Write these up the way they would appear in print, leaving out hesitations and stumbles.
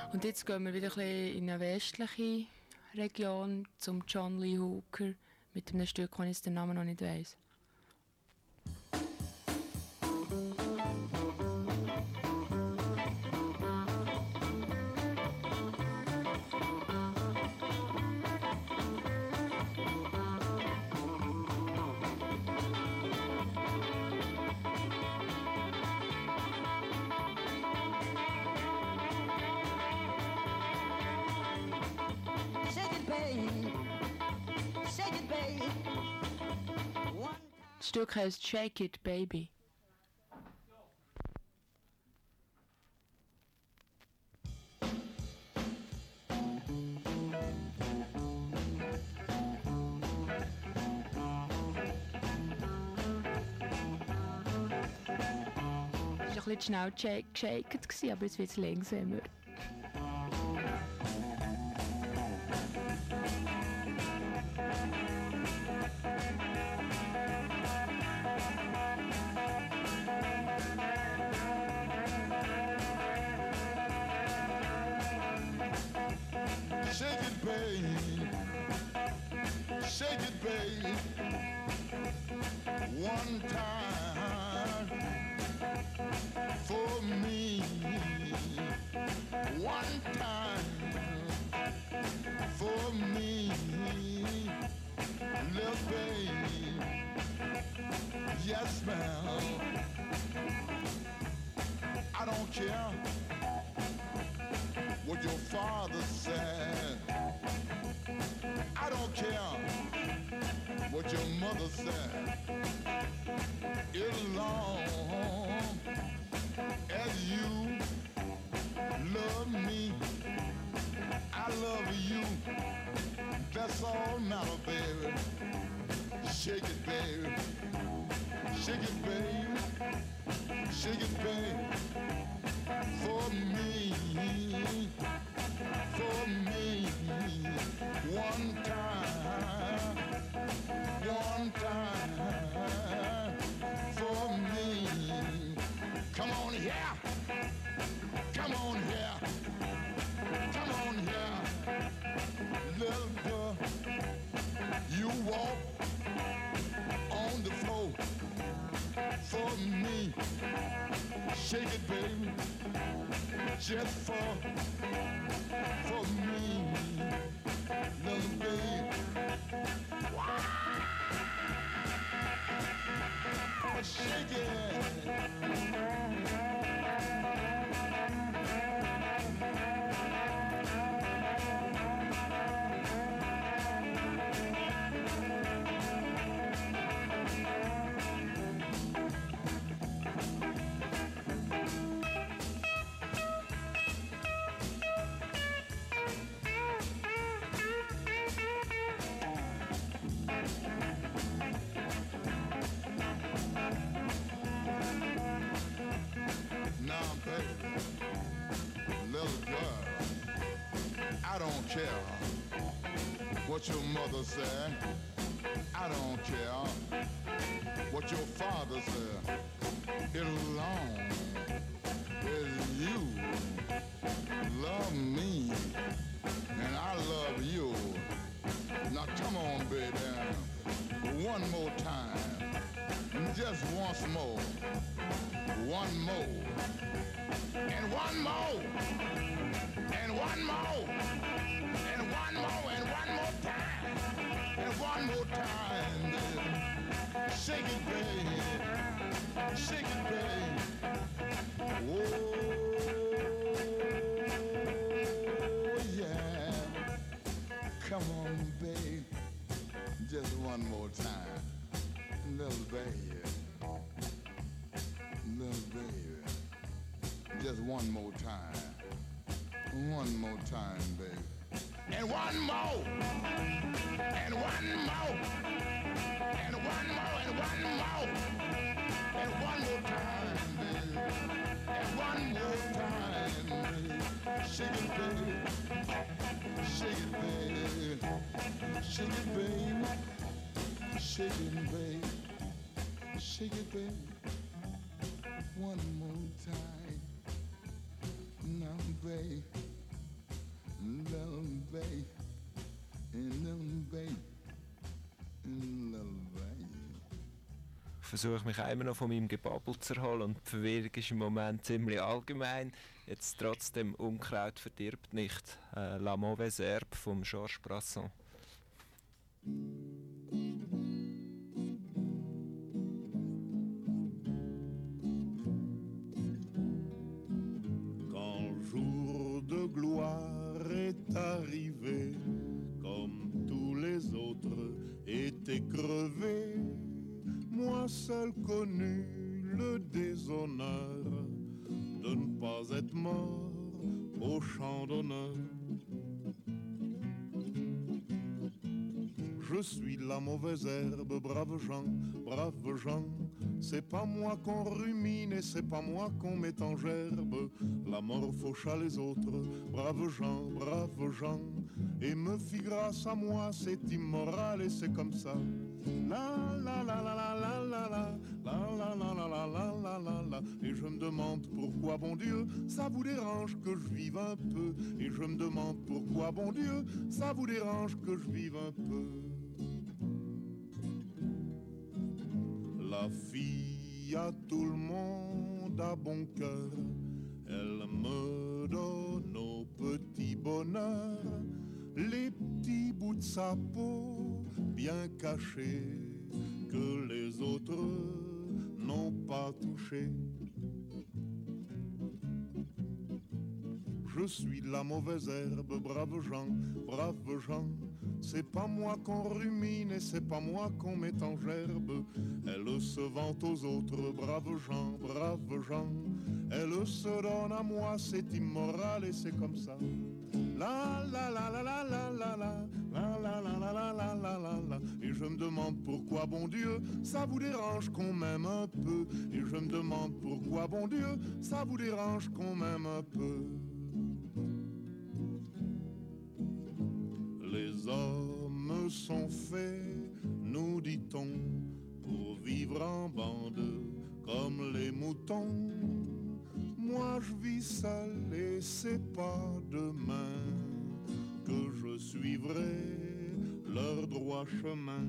Und jetzt gehen wir wieder ein bisschen in eine westliche Region zum John Lee Hooker mit einem Stück, das ich den Namen noch nicht weiss. Das Stück heißt Shake It, Baby. Es war ein bisschen schnell geshaked, aber jetzt wird es langsamer. Shake it, babe. Shake it, babe. One time for me. One time for me. Little babe. Yes, ma'am. I don't care what your father said. I don't care what your mother said. As long as you love me, I love you. That's all matter, baby. Shake it, baby. Shake it, baby. Shake it, baby. For me, one time, for me. Come on here, come on here, come on here, little girl. You walk on the floor for me. Shake it, baby, just for me, little baby. Wow. Shake it. I don't care what your mother said. I don't care what your father said. As long as you love me and I love you. Now come on, baby, one more time, just once more, one more, and one more, and one more. One more and one more time, and one more time, baby. Shake it, baby, shake it, baby. Oh yeah, come on, baby, just one more time, little baby, just one more time, baby. And one more, and one more, and one more, and one more, and one more time, baby. And one more time, baby. Shake it, baby. Shake it, baby. Shake it, baby. Shake it, baby. Shake it, baby. One more time. Now, baby. bay, in little bay, in little bay. Ich versuche mich immer noch von meinem Gebabbel zu erholen und die Verwirrung ist im Moment ziemlich allgemein. Jetzt trotzdem Unkraut verdirbt nicht. La Mauvaise Herbe von Georges Brassens. Quand jour de gloire est arrivé, comme tous les autres étaient crevés, moi seul connus le déshonneur de ne pas être mort au champ d'honneur. Je suis la mauvaise herbe, braves gens. C'est pas moi qu'on rumine et c'est pas moi qu'on met en gerbe. La mort fauche à les autres, braves gens. Et me fit grâce à moi, c'est immoral et c'est comme ça. La la la la la la la la la la la la la la la la la. Et je me demande pourquoi, bon Dieu, ça vous dérange que je vive un peu. Et je me demande pourquoi, bon Dieu, ça vous dérange que je vive un peu. La fille à tout le monde a bon cœur, elle me donne au petit bonheur les petits bouts de sa peau bien cachés que les autres n'ont pas touchés. Je suis la mauvaise herbe, braves gens. C'est pas moi qu'on rumine et c'est pas moi qu'on met en gerbe. Elle se vante aux autres, braves gens. Elle se donne à moi, c'est immoral et c'est comme ça. La la la la la la la la la la la la la la la la la. Et je me demande pourquoi, bon Dieu, ça vous dérange qu'on m'aime un peu. Et je me demande pourquoi, bon Dieu, ça vous dérange qu'on m'aime un peu. Les hommes sont faits, nous dit-on, pour vivre en bande comme les moutons. Moi je vis seul et c'est pas demain que je suivrai leur droit chemin.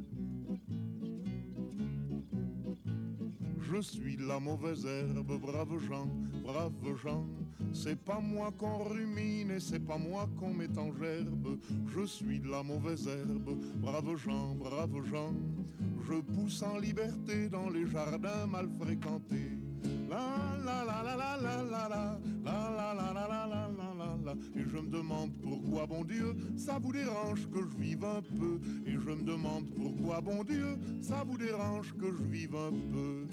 Je suis la mauvaise herbe, braves gens. C'est pas moi qu'on rumine et c'est pas moi qu'on met en gerbe. Je suis la mauvaise herbe, braves gens. Je pousse en liberté dans les jardins mal fréquentés. La la la la la la la la la la la la la la la la. Et je me demande pourquoi, bon Dieu, ça vous dérange que je vive un peu. Et je me demande pourquoi, bon Dieu, ça vous dérange que je vive un peu.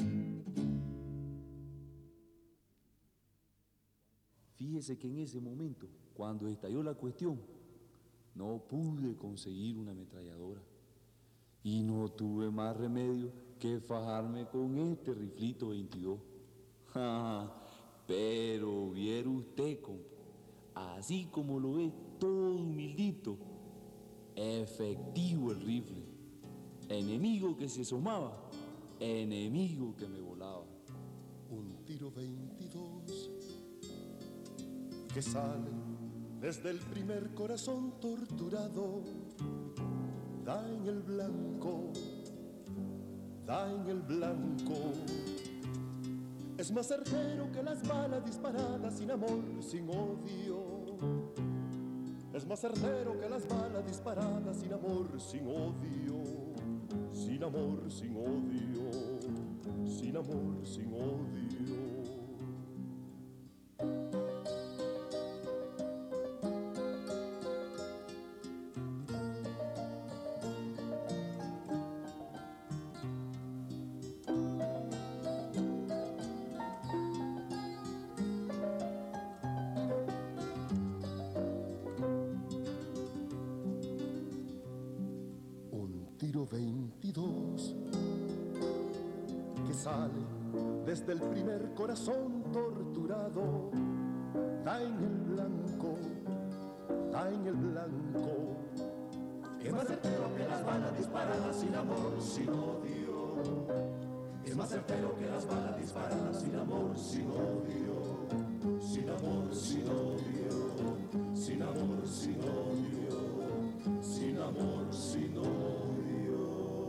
Fíjese que en ese momento, cuando estalló la cuestión, no pude conseguir una ametralladora y no tuve más remedio que fajarme con este riflito 22. Pero viera usted, compa, así como lo ve, todo humildito, efectivo el rifle, enemigo que se asomaba, enemigo que me volaba. Un tiro 22 que sale desde el primer corazón torturado, da en el blanco, es más certero que las balas disparadas sin amor, sin odio. Es más certero que las balas disparadas sin amor, sin odio. Sin amor, sin odio. Sin amor, sin odio. Tiro 22 que sale desde el primer corazón torturado, da en el blanco, es más certero que las balas disparadas sin amor, sin odio, es más certero que las balas disparadas sin amor, sin odio, sin amor, sin odio. sin amor, sin odio, sin amor, sin odio.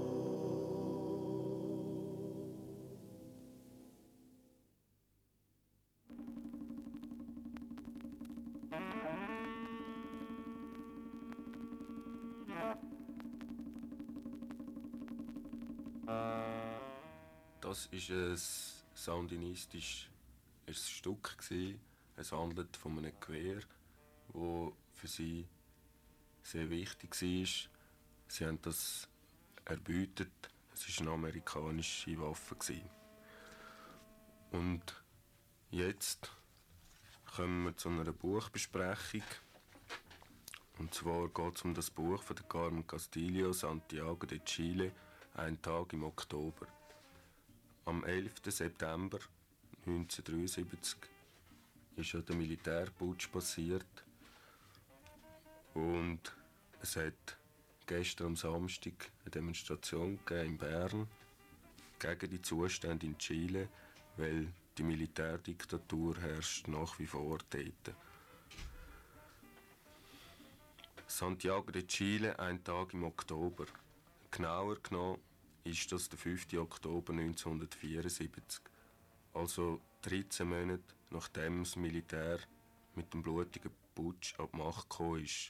Das war ein sandinistisches Stück. Es handelt von einem Gewehr, das für sie sehr wichtig war. Sie haben das erbeutet. Es war eine amerikanische Waffe. Und jetzt kommen wir zu einer Buchbesprechung. Und zwar geht es um das Buch von der Carmen Castillo, Santiago de Chile, ein Tag im Oktober. Am 11. September 1973 ist ja der Militärputsch passiert. Und es hat gestern am Samstag eine Demonstration in Bern gegen die Zustände in Chile, weil die Militärdiktatur herrscht nach wie vor dort. Santiago de Chile, ein Tag im Oktober. Genauer genommen ist das der 5. Oktober 1974. Also 13 Monate nachdem das Militär mit dem blutigen Putsch an die Macht gekommen ist.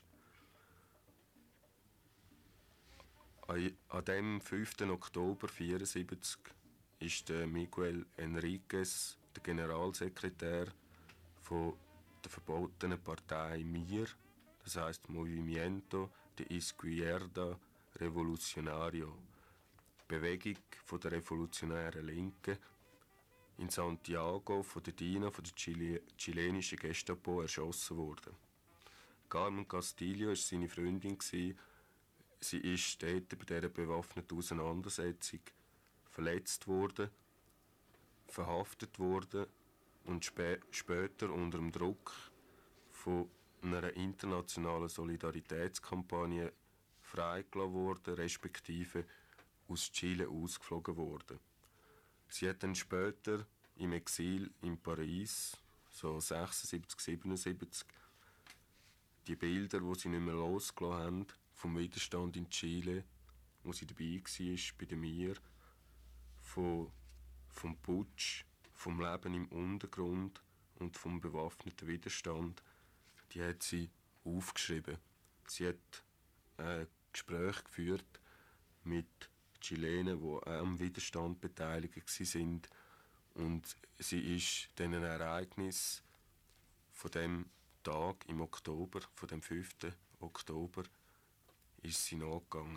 An dem 5. Oktober 1974 ist der Miguel Enríquez, der Generalsekretär von der verbotenen Partei MIR, das heisst Movimiento de Izquierda Revolucionario, Bewegung von der revolutionären Linken, in Santiago von der DINA, von der chilenischen Gestapo, erschossen worden. Carmen Castillo war seine Freundin. Sie ist dort bei dieser bewaffneten Auseinandersetzung verletzt worden, verhaftet worden und später unter dem Druck von einer internationalen Solidaritätskampagne freigelassen worden, respektive aus Chile ausgeflogen worden. Sie hat dann später im Exil in Paris, so 76, 77, die Bilder, die sie nicht mehr losgelassen haben, vom Widerstand in Chile, wo sie dabei war, bei der MIR, vom Putsch, vom Leben im Untergrund und vom bewaffneten Widerstand, die hat sie aufgeschrieben. Sie hat Gespräche geführt mit Chilenen, die auch am Widerstand beteiligt waren. Und sie ist diesen Ereignis von dem Tag im Oktober, von dem 5. Oktober, ist sie nachgegangen.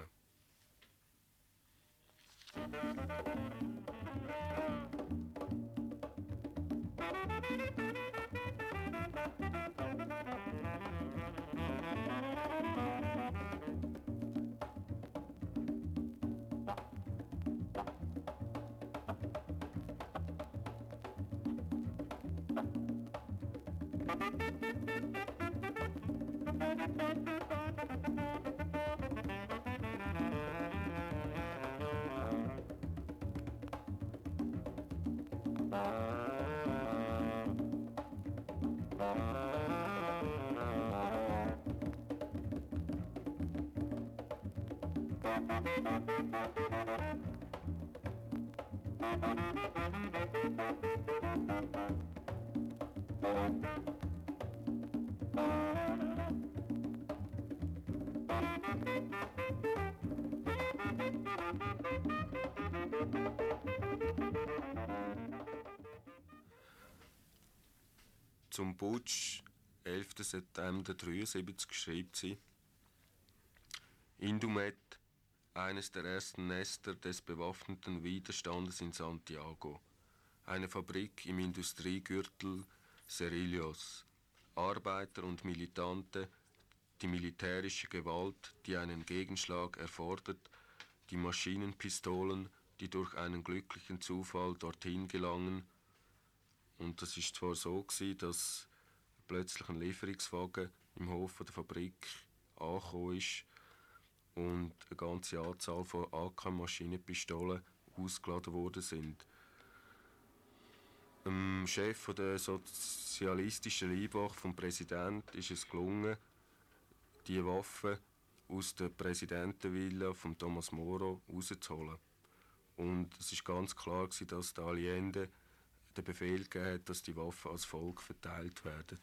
Zum Putsch 11. September 1973 schreibt sie: Indumet, eines der ersten Nester des bewaffneten Widerstandes in Santiago. Eine Fabrik im Industriegürtel Cerrillos. Arbeiter und Militante, die militärische Gewalt, die einen Gegenschlag erfordert, die Maschinenpistolen, die durch einen glücklichen Zufall dorthin gelangen. Und das ist zwar so gewesen, dass plötzlich ein Lieferungswagen im Hof der Fabrik angekommen ist und eine ganze Anzahl von AK-Maschinenpistolen ausgeladen worden sind. Dem Chef der sozialistischen Leibwache, vom Präsidenten, ist es gelungen, die Waffe aus der Präsidentenvilla von Thomas Moro rauszuholen. Und es ist ganz klar, dass der Allende den Befehl gegeben hat, dass die Waffen als Volk verteilt werden.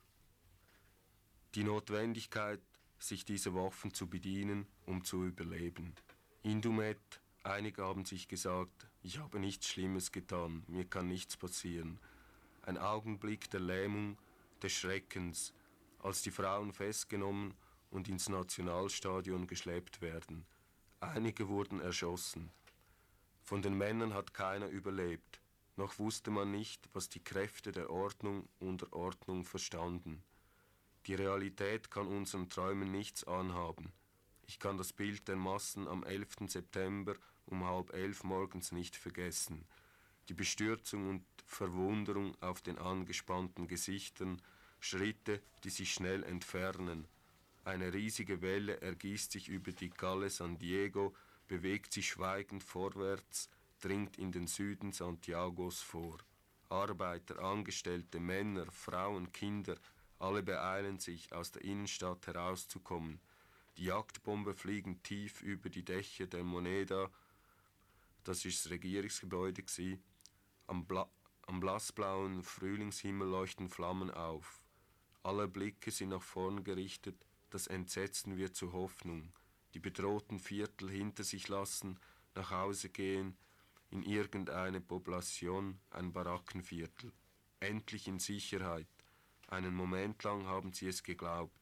Die Notwendigkeit, sich dieser Waffen zu bedienen, um zu überleben. Indumet, einige haben sich gesagt, ich habe nichts Schlimmes getan, mir kann nichts passieren. Ein Augenblick der Lähmung, des Schreckens, als die Frauen festgenommen und ins Nationalstadion geschleppt werden. Einige wurden erschossen. Von den Männern hat keiner überlebt, noch wusste man nicht, was die Kräfte der Ordnung unter Ordnung verstanden. Die Realität kann unseren Träumen nichts anhaben. Ich kann das Bild der Massen am 11. September um 10:30 morgens nicht vergessen. Die Bestürzung und Verwunderung auf den angespannten Gesichtern, Schritte, die sich schnell entfernen. Eine riesige Welle ergießt sich über die Calle San Diego, bewegt sich schweigend vorwärts, dringt in den Süden Santiagos vor. Arbeiter, Angestellte, Männer, Frauen, Kinder, alle beeilen sich, aus der Innenstadt herauszukommen. Die Jagdbomber fliegen tief über die Dächer der Moneda, das ist das Regierungsgebäude gsi. Am blassblauen Frühlingshimmel leuchten Flammen auf. Alle Blicke sind nach vorn gerichtet, das Entsetzen wird zu Hoffnung. Die bedrohten Viertel hinter sich lassen, nach Hause gehen, in irgendeine Population, ein Barackenviertel. Endlich in Sicherheit. Einen Moment lang haben sie es geglaubt.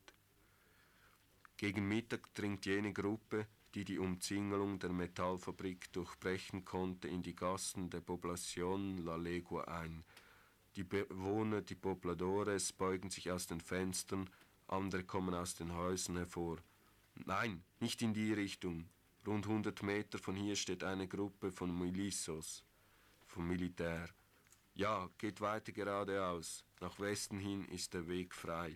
Gegen Mittag dringt jene Gruppe, die die Umzingelung der Metallfabrik durchbrechen konnte, in die Gassen der Población La Legua ein. Die Bewohner, die Pobladores, beugen sich aus den Fenstern, andere kommen aus den Häusern hervor. Nein, nicht in die Richtung. Rund 100 Meter von hier steht eine Gruppe von Milizos, vom Militär. Ja, geht weiter geradeaus. Nach Westen hin ist der Weg frei.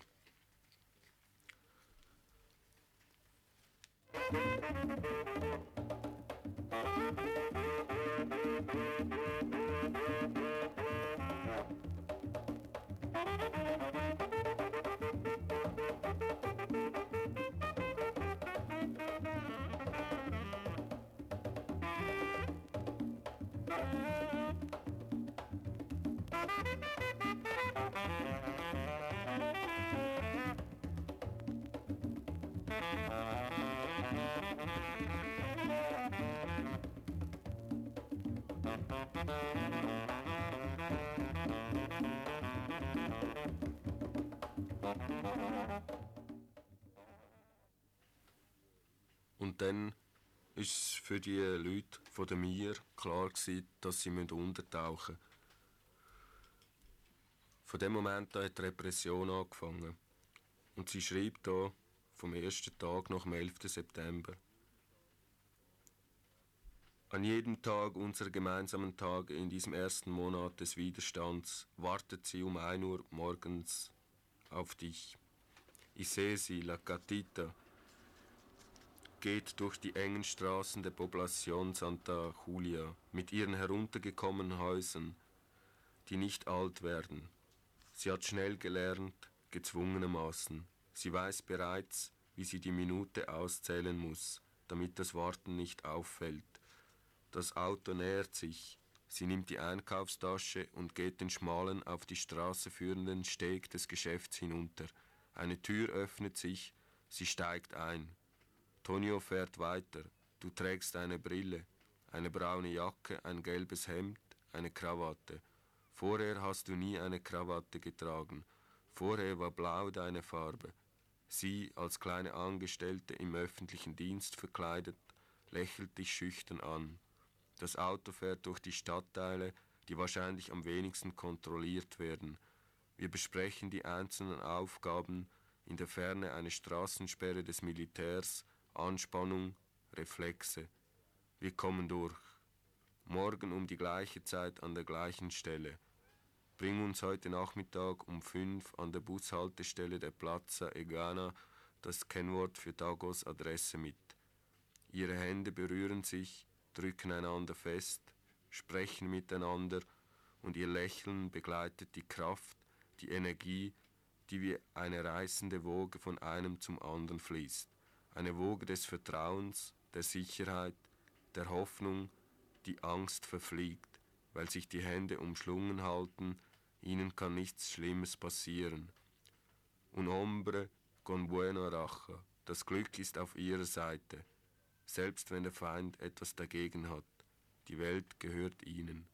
Und dann ist es für die Leute von der Mir klar gewesen, dass sie untertauchen müssen. Von dem Moment an hat die Repression angefangen. Und sie schreibt hier vom ersten Tag nach dem 11. September. An jedem Tag unserer gemeinsamen Tage in diesem ersten Monat des Widerstands wartet sie um 1 Uhr morgens auf dich. Ich sehe sie, La Gatita, geht durch die engen Straßen der Población Santa Julia mit ihren heruntergekommenen Häusern, die nicht alt werden. Sie hat schnell gelernt, gezwungenermaßen. Sie weiß bereits, wie sie die Minute auszählen muss, damit das Warten nicht auffällt. Das Auto nähert sich. Sie nimmt die Einkaufstasche und geht den schmalen, auf die Straße führenden Steg des Geschäfts hinunter. Eine Tür öffnet sich, sie steigt ein. Tonio fährt weiter. Du trägst eine Brille, eine braune Jacke, ein gelbes Hemd, eine Krawatte. Vorher hast du nie eine Krawatte getragen. Vorher war blau deine Farbe. Sie, als kleine Angestellte im öffentlichen Dienst verkleidet, lächelt dich schüchtern an. Das Auto fährt durch die Stadtteile, die wahrscheinlich am wenigsten kontrolliert werden. Wir besprechen die einzelnen Aufgaben, in der Ferne eine Straßensperre des Militärs, Anspannung, Reflexe. Wir kommen durch. Morgen um die gleiche Zeit an der gleichen Stelle. Bring uns heute Nachmittag um 5 an der Bushaltestelle der Plaza Egana das Kennwort für Dagos Adresse mit. Ihre Hände berühren sich, drücken einander fest, sprechen miteinander und ihr Lächeln begleitet die Kraft, die Energie, die wie eine reißende Woge von einem zum anderen fließt. Eine Woge des Vertrauens, der Sicherheit, der Hoffnung, die Angst verfliegt, weil sich die Hände umschlungen halten, ihnen kann nichts Schlimmes passieren. Un hombre con buena racha, das Glück ist auf ihrer Seite, selbst wenn der Feind etwas dagegen hat. Die Welt gehört ihnen.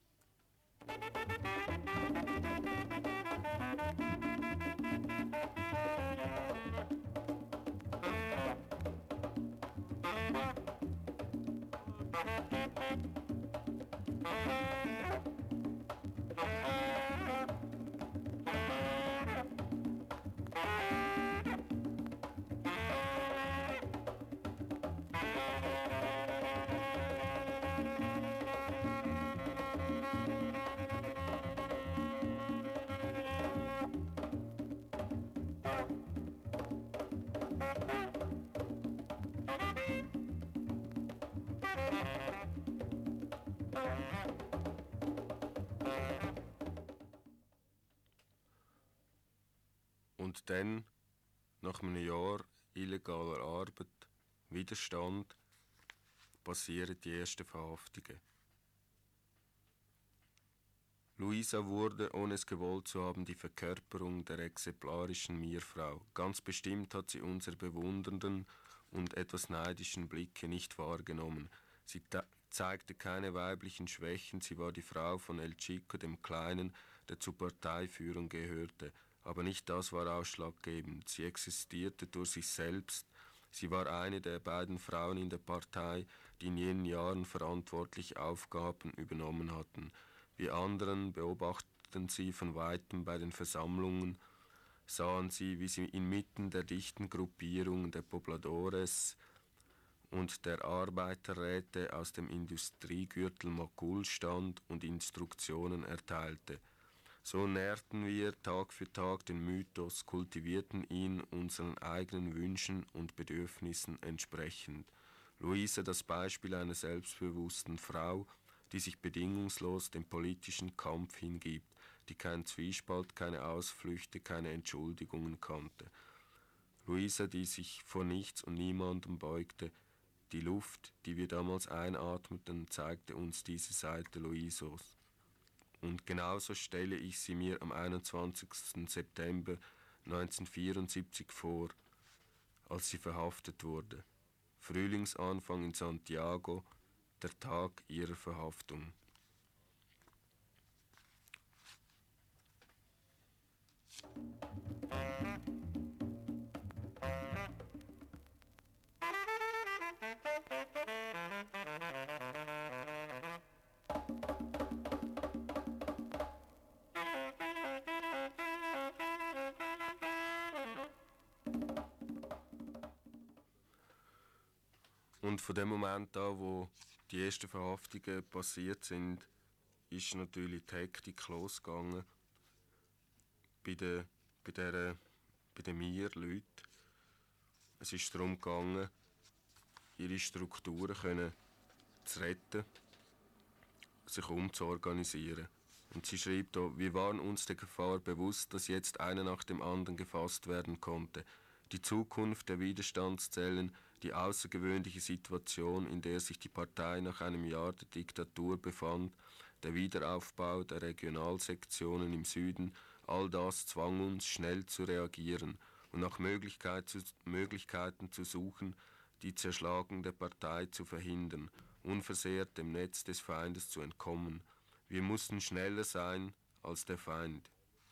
Und dann, nach einem Jahr illegaler Arbeit, Widerstand, passieren die ersten Verhaftungen. Luisa wurde, ohne es gewollt zu haben, die Verkörperung der exemplarischen Mierfrau. Ganz bestimmt hat sie unsere bewundernden und etwas neidischen Blicke nicht wahrgenommen. Sie zeigte keine weiblichen Schwächen, sie war die Frau von El Chico, dem Kleinen, der zur Parteiführung gehörte. Aber nicht das war ausschlaggebend. Sie existierte durch sich selbst. Sie war eine der beiden Frauen in der Partei, die in jenen Jahren verantwortliche Aufgaben übernommen hatten. Wir anderen beobachteten sie von weitem bei den Versammlungen, sahen sie, wie sie inmitten der dichten Gruppierung der Pobladores und der Arbeiterräte aus dem Industriegürtel Macul stand und Instruktionen erteilte. So nährten wir Tag für Tag den Mythos, kultivierten ihn unseren eigenen Wünschen und Bedürfnissen entsprechend. Luisa das Beispiel einer selbstbewussten Frau, die sich bedingungslos dem politischen Kampf hingibt, die keinen Zwiespalt, keine Ausflüchte, keine Entschuldigungen kannte. Luisa, die sich vor nichts und niemandem beugte. Die Luft, die wir damals einatmeten, zeigte uns diese Seite Luisos. Und genauso stelle ich sie mir am 21. September 1974 vor, als sie verhaftet wurde. Frühlingsanfang in Santiago, der Tag ihrer Verhaftung. Und von dem Moment an, wo die ersten Verhaftungen passiert sind, ist natürlich die Hektik losgegangen bei den Mir-Leuten. Es ist darum gegangen, ihre Strukturen zu retten, sich umzuorganisieren. Und sie schreibt hier: Wir waren uns der Gefahr bewusst, dass jetzt einer nach dem anderen gefasst werden konnte. Die Zukunft der Widerstandszellen, die außergewöhnliche Situation, in der sich die Partei nach einem Jahr der Diktatur befand, der Wiederaufbau der Regionalsektionen im Süden, all das zwang uns, schnell zu reagieren und nach Möglichkeiten zu suchen, die Zerschlagung der Partei zu verhindern, unversehrt dem Netz des Feindes zu entkommen. Wir mussten schneller sein als der Feind.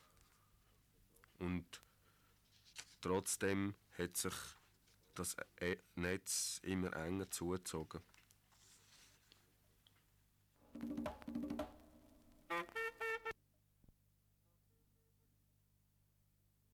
Und trotzdem hat sich das Netz immer enger zugezogen.